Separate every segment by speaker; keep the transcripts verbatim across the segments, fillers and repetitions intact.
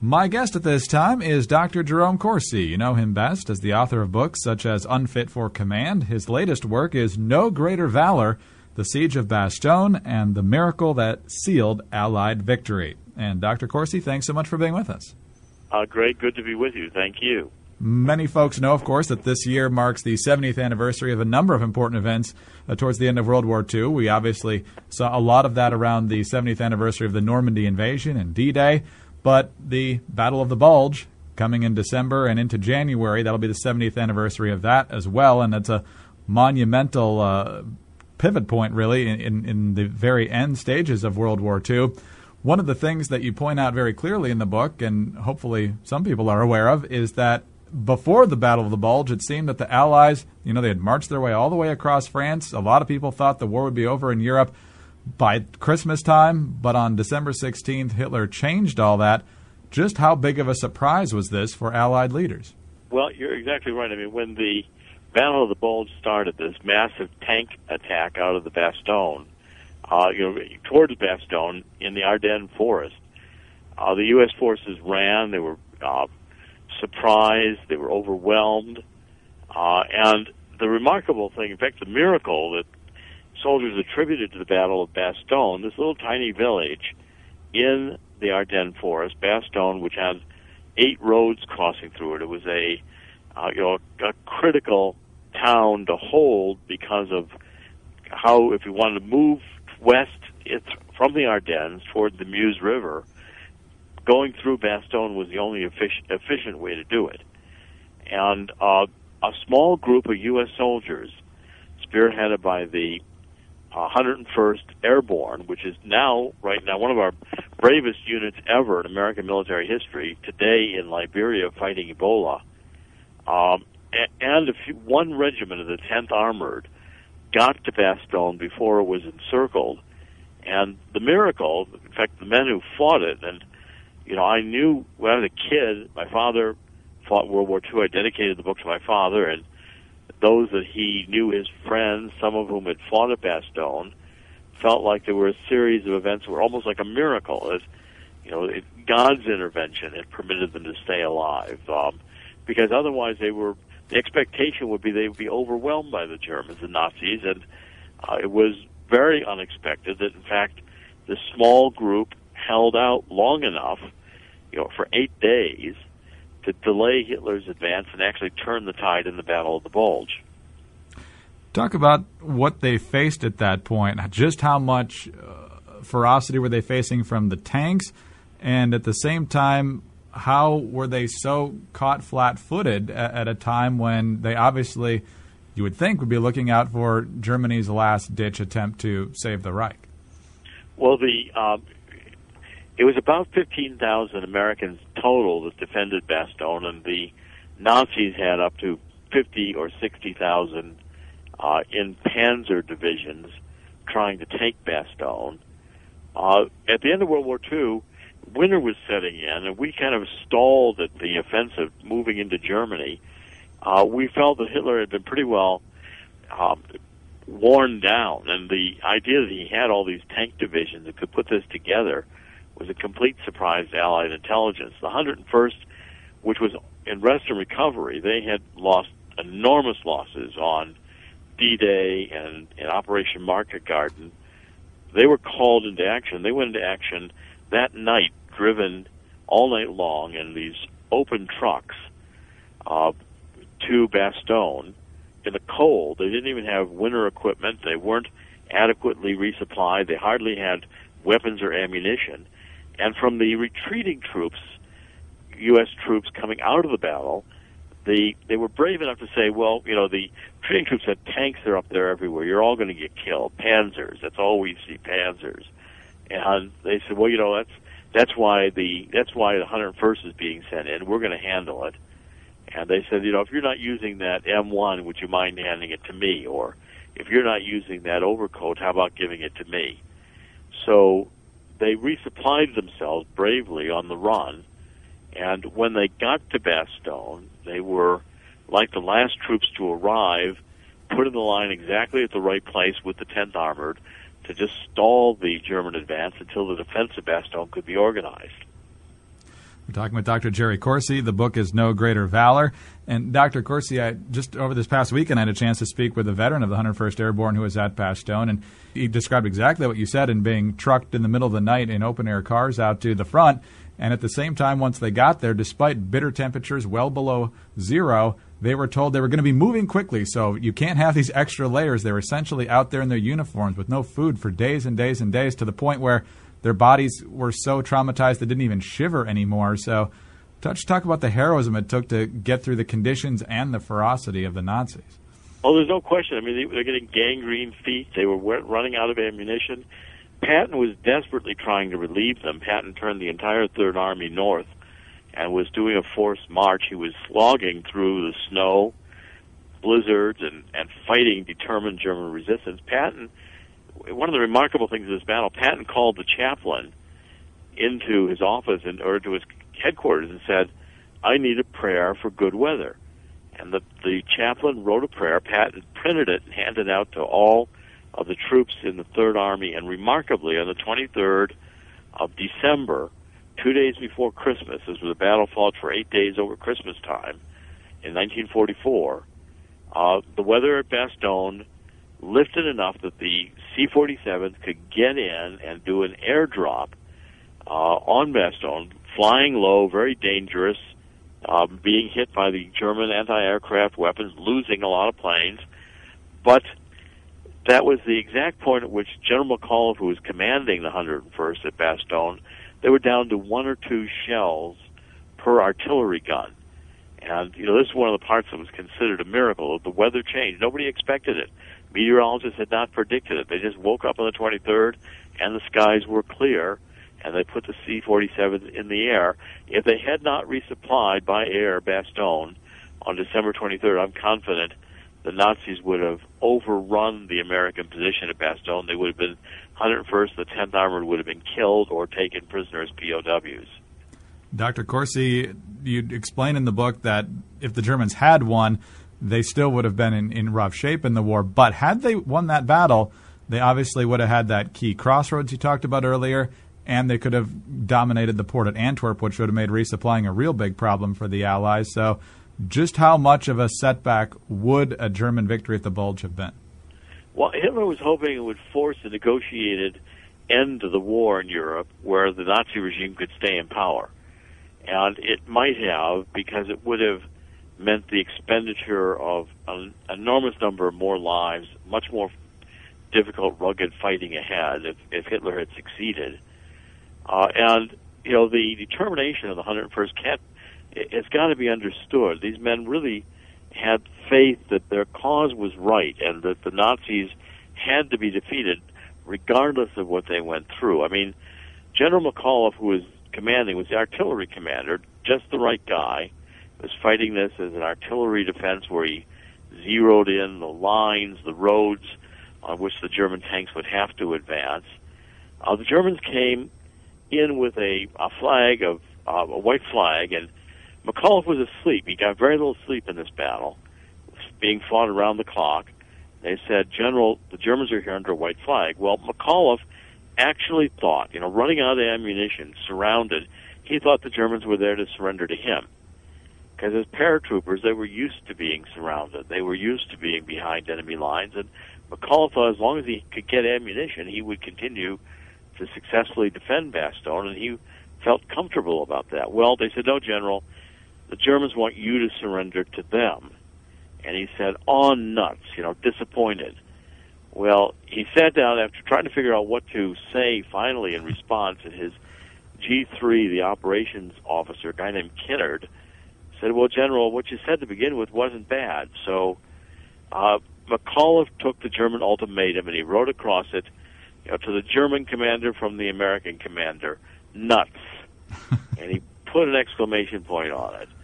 Speaker 1: My guest at this time is Doctor Jerome Corsi. You know him best as the author of books such as Unfit for Command. His latest work is No Greater Valor, The Siege of Bastogne, and the Miracle That Sealed Allied Victory. And Doctor Corsi, thanks so much for being with us.
Speaker 2: Uh, great, good to be with you. Thank you.
Speaker 1: Many folks know, of course, that this year marks the seventieth anniversary of a number of important events uh, towards the end of World War Two. We obviously saw a lot of that around the seventieth anniversary of the Normandy invasion and D-Day. But the Battle of the Bulge coming in December and into January, that'll be the seventieth anniversary of that as well, and it's a monumental uh, pivot point, really, in, in, in the very end stages of World War Two. One of the things that you point out very clearly in the book, and hopefully some people are aware of, is that before the Battle of the Bulge, it seemed that the Allies, you know, they had marched their way all the way across France. A lot of people thought the war would be over in Europe by Christmas time, but on December sixteenth, Hitler changed all that. Just how big of a surprise was this for Allied leaders?
Speaker 2: Well, you're exactly right. I mean, when the Battle of the Bulge started, this massive tank attack out of the Bastogne, uh, you know, towards Bastogne in the Ardennes forest, uh, the U S forces ran. They were uh, surprised. They were overwhelmed. Uh, and the remarkable thing, in fact, the miracle that soldiers attributed to the Battle of Bastogne, this little tiny village in the Ardennes forest, Bastogne, which had eight roads crossing through it. It was a, uh, you know, a critical town to hold because of how, if you wanted to move west it, from the Ardennes toward the Meuse River, going through Bastogne was the only efficient, efficient way to do it. And uh, a small group of U S soldiers, spearheaded by the Uh, one hundred first Airborne, which is now, right now, one of our bravest units ever in American military history, today in Liberia fighting Ebola. Um, and a few, one regiment of the tenth Armored got to Bastogne before it was encircled. And the miracle, in fact, the men who fought it, and, you know, I knew when I was a kid, my father fought World War Two. I dedicated the book to my father, and those that he knew, his friends, some of whom had fought at Bastogne, felt like there were a series of events that were almost like a miracle. As, you know, it, God's intervention had permitted them to stay alive, um, because otherwise they were. The expectation would be they would be overwhelmed by the Germans and Nazis, and uh, it was very unexpected that, in fact, this small group held out long enough, you know, for eight days. To delay Hitler's advance and actually turn the tide in the Battle of the Bulge.
Speaker 1: Talk about what they faced at that point. Just how much uh, ferocity were they facing from the tanks, and at the same time, how were they so caught flat-footed at, at a time when they obviously, you would think, would be looking out for Germany's last-ditch attempt to save the Reich?
Speaker 2: Well, the um, it was about fifteen thousand Americans total that defended Bastogne, and the Nazis had up to fifty or sixty thousand uh, in panzer divisions trying to take Bastogne. Uh, at the end of World War Two, winter was setting in, and we kind of stalled at the offensive moving into Germany. Uh, we felt that Hitler had been pretty well um, worn down, and the idea that he had all these tank divisions that could put this together was a complete surprise to Allied intelligence. The one hundred first, which was in rest and recovery, they had lost enormous losses on D-Day and in Operation Market Garden. They were called into action. They went into action that night, driven all night long in these open trucks uh, to Bastogne in the cold. They didn't even have winter equipment. They weren't adequately resupplied. They hardly had weapons or ammunition. And from the retreating troops, U S troops coming out of the battle, the, they were brave enough to say, well, you know, the retreating troops had tanks, they're up there everywhere. You're all going to get killed. Panzers, that's all we see, panzers. And they said, well, you know, that's that's why the that's why the one hundred first is being sent in. We're going to handle it. And they said, you know, if you're not using that M one, would you mind handing it to me? Or if you're not using that overcoat, how about giving it to me? So they resupplied themselves bravely on the run, and when they got to Bastogne, they were, like the last troops to arrive, put in the line exactly at the right place with the tenth Armored to just stall the German advance until the defense of Bastogne could be organized.
Speaker 1: We're talking with Doctor Jerry Corsi. The book is No Greater Valor. And Doctor Corsi, I, just over this past weekend, I had a chance to speak with a veteran of the one hundred first Airborne who was at Bastogne, and he described exactly what you said in being trucked in the middle of the night in open-air cars out to the front. And at the same time, once they got there, despite bitter temperatures well below zero, they were told they were going to be moving quickly, so you can't have these extra layers. They were essentially out there in their uniforms with no food for days and days and days, to the point where their bodies were so traumatized they didn't even shiver anymore. So touch, talk about the heroism it took to get through the conditions and the ferocity of the Nazis.
Speaker 2: Oh, there's no question. I mean, they were getting gangrene feet. They were running out of ammunition. Patton was desperately trying to relieve them. Patton turned the entire Third Army north and was doing a forced march. He was slogging through the snow, blizzards, and, and fighting determined German resistance. Patton, one of the remarkable things of this battle, Patton called the chaplain into his office and, or to his headquarters and said, "I need a prayer for good weather." And the, the chaplain wrote a prayer. Patton printed it and handed it out to all of the troops in the Third Army. And remarkably, on the twenty-third of December, two days before Christmas, as the battle fought for eight days over Christmas time in nineteen forty-four, uh, the weather at Bastogne lifted enough that the C forty-sevens could get in and do an airdrop uh, on Bastogne, flying low, very dangerous, uh, being hit by the German anti-aircraft weapons, losing a lot of planes. But that was the exact point at which General McAuliffe, who was commanding the one hundred first at Bastogne, they were down to one or two shells per artillery gun. And, you know, this is one of the parts that was considered a miracle. The weather changed. Nobody expected it. Meteorologists had not predicted it. They just woke up on the twenty-third, and the skies were clear, and they put the C forty-sevens in the air. If they had not resupplied by air Bastogne on December twenty-third, I'm confident the Nazis would have overrun the American position at Bastogne. They would have been one hundred first, the tenth Armored would have been killed or taken prisoner as P O Ws.
Speaker 1: Doctor Corsi, you explain in the book that if the Germans had won, they still would have been in, in rough shape in the war. But had they won that battle, they obviously would have had that key crossroads you talked about earlier, and they could have dominated the port at Antwerp, which would have made resupplying a real big problem for the Allies. So just how much of a setback would a German victory at the Bulge have been?
Speaker 2: Well, Hitler was hoping it would force a negotiated end to the war in Europe where the Nazi regime could stay in power. And it might have, because it would have meant the expenditure of an enormous number of more lives, much more difficult, rugged fighting ahead if, if Hitler had succeeded. Uh, and, you know, the determination of the one hundred first can't, it's got to be understood. These men really had faith that their cause was right and that the Nazis had to be defeated regardless of what they went through. I mean, General McAuliffe, who was commanding, was the artillery commander, just the right guy, was fighting this as an artillery defense where he zeroed in the lines, the roads on which the German tanks would have to advance. Uh, the Germans came in with a, a flag of uh, a white flag, and McAuliffe was asleep. He got very little sleep in this battle, being fought around the clock. They said, "General, the Germans are here under a white flag." Well, McAuliffe actually thought, you know, running out of ammunition, surrounded, he thought the Germans were there to surrender to him. Because as paratroopers, they were used to being surrounded. They were used to being behind enemy lines, and McAuliffe thought as long as he could get ammunition, he would continue to successfully defend Bastogne, and he felt comfortable about that. Well, they said, "No, General, the Germans want you to surrender to them." And he said, "Oh, nuts," you know, disappointed. Well, he sat down after trying to figure out what to say finally in response, and his G three, the operations officer, a guy named Kinnard, said, "Well, General, what you said to begin with wasn't bad." So uh, McAuliffe took the German ultimatum, and he wrote across it, you know, to the German commander from the American commander, "Nuts." And he put an exclamation point on it.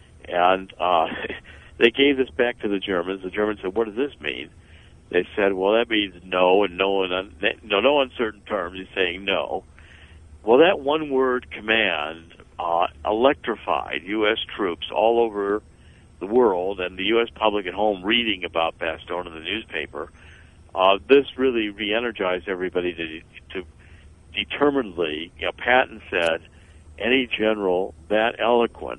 Speaker 2: And uh, they gave this back to the Germans. The Germans said, "What does this mean?" They said, "Well, that means no, and no, in no, no uncertain terms." He's saying no. Well, that one-word command uh, electrified U S troops all over the world, and the U S public at home reading about Bastogne in the newspaper. Uh, this really re-energized everybody to, to determinedly, you know, Patton said, any general that eloquent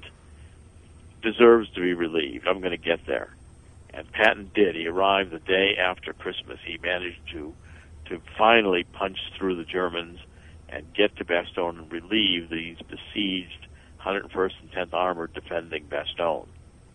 Speaker 2: deserves to be relieved. I'm going to get there. And Patton did. He arrived the day after Christmas. He managed to to finally punch through the Germans and get to Bastogne and relieve these besieged one hundred first and tenth Armored defending Bastogne.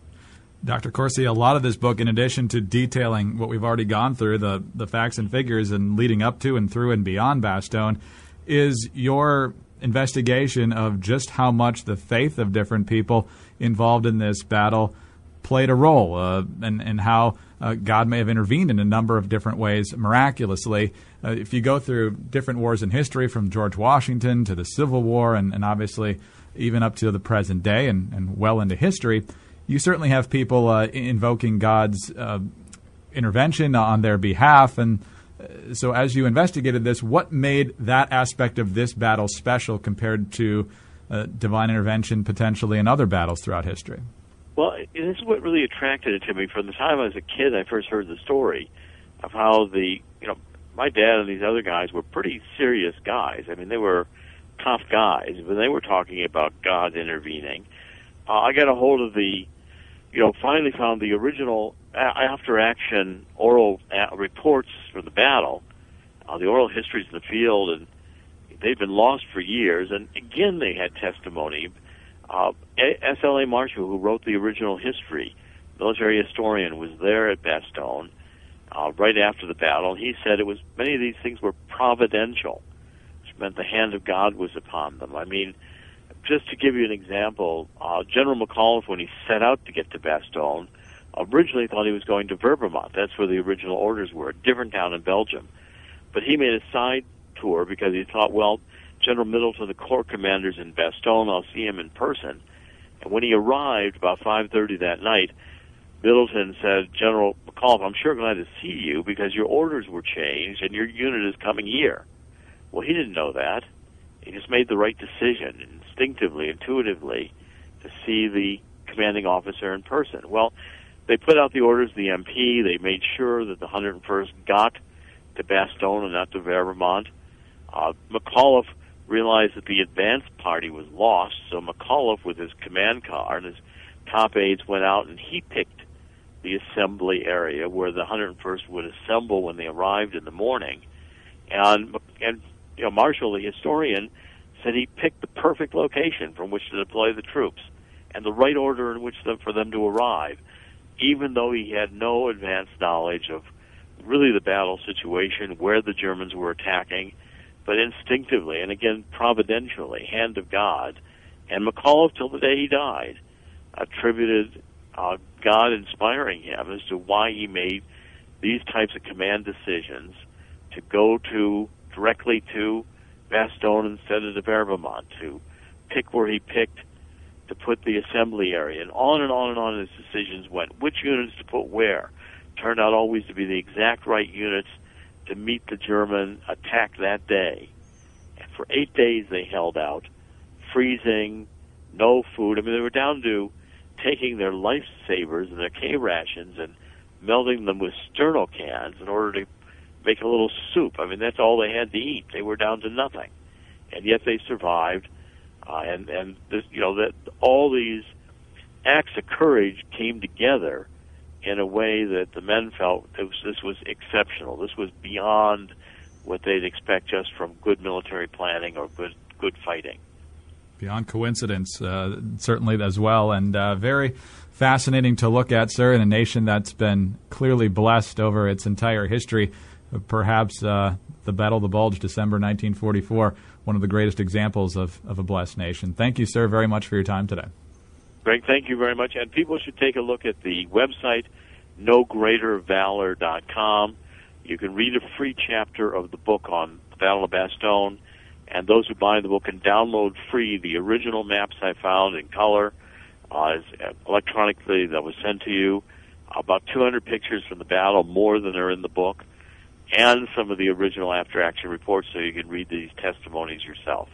Speaker 1: Doctor Corsi, a lot of this book, in addition to detailing what we've already gone through, the, the facts and figures and leading up to and through and beyond Bastogne, is your investigation of just how much the faith of different people involved in this battle played a role, uh, and, and how uh, God may have intervened in a number of different ways miraculously. Uh, if you go through different wars in history, from George Washington to the Civil War, and, and obviously even up to the present day and, and well into history, you certainly have people uh, invoking God's uh, intervention on their behalf. And uh, so as you investigated this, what made that aspect of this battle special compared to uh, divine intervention potentially in other battles throughout history?
Speaker 2: Well, this is what really attracted it to me. From the time I was a kid, I first heard the story of how the, you know, my dad and these other guys were pretty serious guys. I mean, they were tough guys, but they were talking about God intervening. Uh, I got a hold of the, you know, finally found the original after-action oral reports from the battle, uh, the oral histories in the field, and they'd been lost for years. And again, they had testimony. Uh, S L A Marshall, who wrote the original history, military historian, was there at Bastogne uh, right after the battle. He said it was many of these things were providential, which meant the hand of God was upon them. I mean, just to give you an example, uh, General McAuliffe, when he set out to get to Bastogne, originally thought he was going to Verbermont. That's where the original orders were, a different town in Belgium. But he made a side tour because he thought, well, General Middleton, the Corps commander's in Bastogne, I'll see him in person. And when he arrived about five thirty that night, Middleton said, General McAuliffe, I'm sure glad to see you because your orders were changed and your unit is coming here. Well, he didn't know that. He just made the right decision, instinctively, intuitively, to see the commanding officer in person. Well, they put out the orders, the M P, they made sure that the one hundred first got to Bastogne and not to Verbermont. Uh, McAuliffe realized that the advance party was lost, so McAuliffe, with his command car and his top aides, went out and he picked the assembly area where the one hundred first would assemble when they arrived in the morning. And, and you know, Marshall, the historian, said he picked the perfect location from which to deploy the troops and the right order in which them, for them to arrive, even though he had no advanced knowledge of really the battle situation, where the Germans were attacking. But instinctively, and again, providentially, hand of God. And McAuliffe, till the day he died, attributed uh, God inspiring him as to why he made these types of command decisions to go to directly to Bastogne instead of to Verbermont, to pick where he picked to put the assembly area, and on and on and on his decisions went. Which units to put where turned out always to be the exact right units to meet the German attack that day. And for eight days they held out, freezing, no food. I mean, they were down to taking their lifesavers and their K rations and melting them with sterno cans in order to make a little soup. I mean, that's all they had to eat. They were down to nothing. And yet they survived. Uh, and, and this, you know, that all these acts of courage came together in a way that the men felt it was, this was exceptional. This was beyond what they'd expect just from good military planning or good good fighting.
Speaker 1: Beyond coincidence, uh, certainly as well, and uh, very fascinating to look at, sir, in a nation that's been clearly blessed over its entire history. Perhaps uh, the Battle of the Bulge, December nineteen forty-four, one of the greatest examples of, of a blessed nation. Thank you, sir, very much for your time today.
Speaker 2: Greg, thank you very much. And people should take a look at the website, no greater valor dot com. You can read a free chapter of the book on the Battle of Bastogne, and those who buy the book can download free the original maps I found in color, uh, electronically that was sent to you, about two hundred pictures from the battle, more than are in the book, and some of the original after-action reports so you can read these testimonies yourself.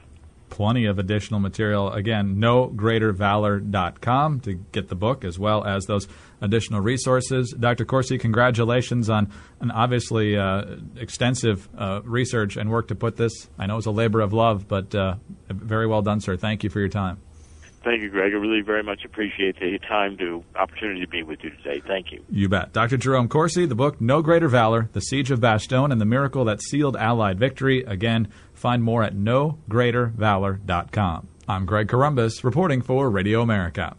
Speaker 1: plenty of additional material. Again, no greater valor dot com to get the book as well as those additional resources. Doctor Corsi, congratulations on an obviously uh, extensive uh, research and work to put this. I know it's a labor of love, but uh, very well done, sir. Thank you for your time.
Speaker 2: Thank you, Greg. I really very much appreciate the time to opportunity to be with you today. Thank you.
Speaker 1: You bet. Doctor Jerome Corsi, the book No Greater Valor, The Siege of Bastogne and the Miracle That Sealed Allied Victory. Again, find more at no greater valor dot com. I'm Greg Corombos, reporting for Radio America.